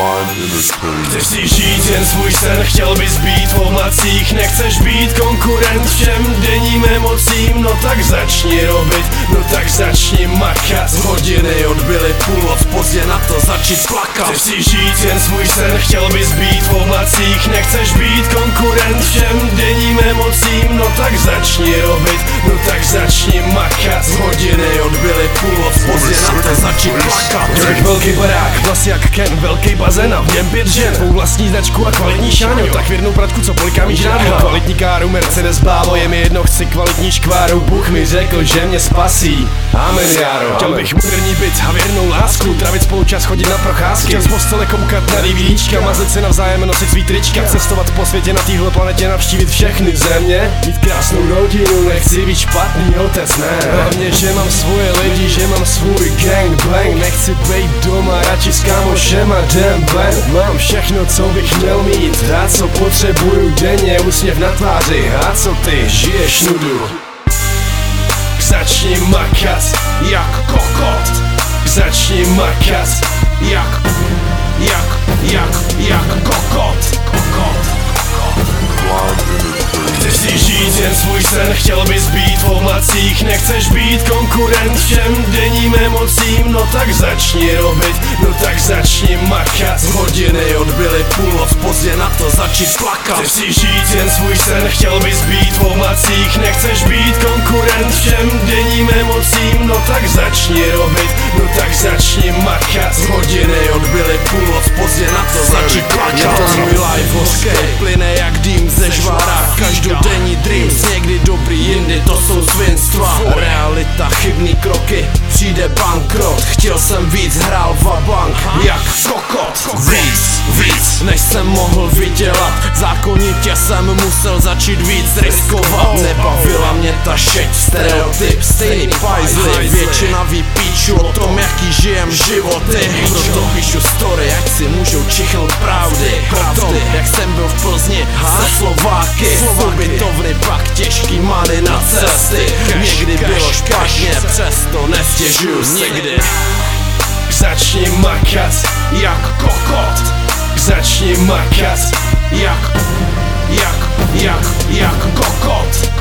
Chceš si žít jen svůj sen, chtěl bys být v oblacích. Nechceš být konkurent všem denním emocím. No tak začni robit, no tak začni makat. Hodiny odbyly půlnoc, pozdě na to začít plakat. Chceš si žít jen svůj sen, chtěl bys být v oblacích. Nechceš být konkurent všem denním emocím. No tak začni robit, no tak začni makat. Hodiny odbyly půlnoc, pozdě na to začít plakat. Velký barák, vlasy jak Ken, velký bazén a v něm 5 žen. Svou vlastní značku a kvalitní šáňo, tak věrnou pratku, co polikám žrádla. Kvalitní káru, Mercedes, bávo, je mi jedno, chci kvalitní škváru. Bůh mi řekl, že mě spasí, amen járo. Chtěl bych moderní byt a věrnou lásku, trávit spolu čas, chodit na procházky. Chtěl z postele koukat na DVDčka, mazlit se navzájem, nosit svý trička. Cestovat po světě, na téhle planetě, navštívit všechny země. Mít krásnou rodinu, nechci být špatný otec, ne. Hlavně, že mám svoje lidi, že mám svůj gang bang. Nechci být doma, radši s kámošem a jdem ven. Mám všechno, co bych měl mít a co potřebuju denně, úsměv na tváři. A co ty, žiješ nudu? Začni makat jak kokot. Začni makat jak kokot. Chceš si žít jen svůj sen, chtěl bys být v oblacích. Nechceš být konkurent všem denním emocím. No tak začni robit, no tak začni makat. Hodiny odbyly půlnoc, pozdě na to začít plakat. Chceš si žít jen svůj sen, chtěl bys být v oblacích. Nechceš být konkurent všem denním emocím. No tak začni robit, no tak začni makat. Hodiny odbyly půlnoc, pozdě na to začít plakat. Je to můj life escape, plyne jak dým ze žvára. Každodenní dreams, někdy dobrý, jindy to jsou svinstva. Realita, chybný kroky, přijde bankrot. Chtěl jsem víc, hrál vabank jak kokot. Víc, než jsem mohl vydělat. Zákonitě jsem musel začít víc riskovat. Nebavila mě ta šeť, stereotyp, stejný pajzly. Většina ví píču o tom, jaký žijem životy. Proto píšu story, ať si můžou čichnout pravdy. O tom, jak jsem byl v Plzni se Slováky. Ubytovny, pak těžký many na cesty. Někdy bylo špatně, přesto nestěžuju si nikdy. Začni makat jak kokot. Začni makat jak kokot.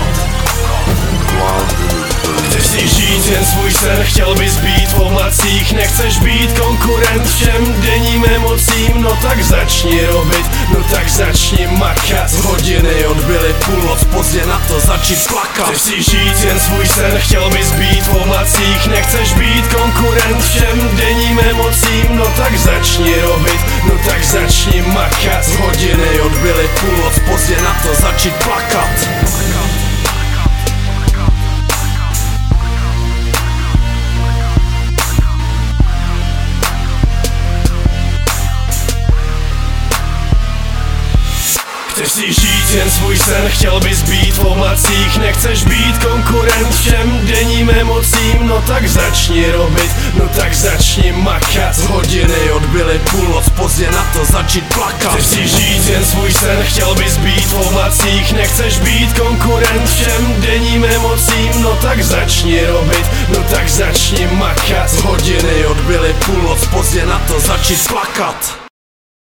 Chceš si žít jen svůj sen, chtěl bys být v oblacích. Nechceš být konkurent všem denním emocím. No tak začni robit, no tak začni makat. Hodiny odbyly půlnoc, pozdě na to začít plakat. Chceš si žít jen svůj sen, chtěl bys být v oblacích. Nechceš být konkurent všem denním emocím. No tak začni robit, no tak začni makat. Hodiny odbyly půlnoc, pozdě na to začít plakat. Chceš si žít jen svůj sen, chtěl bys být v oblacích. Nechceš být konkurent všem denním emocím. No tak začni robit, no tak začni makat. Hodiny odbyly půlnoc, pozdě na to začít plakat. Chceš si žít jen svůj sen, chtěl bys být v oblacích. Nechceš být konkurent všem denním emocím. No tak začni robit, no tak začni makat. Hodiny odbyly půlnoc, pozdě na to začít plakat.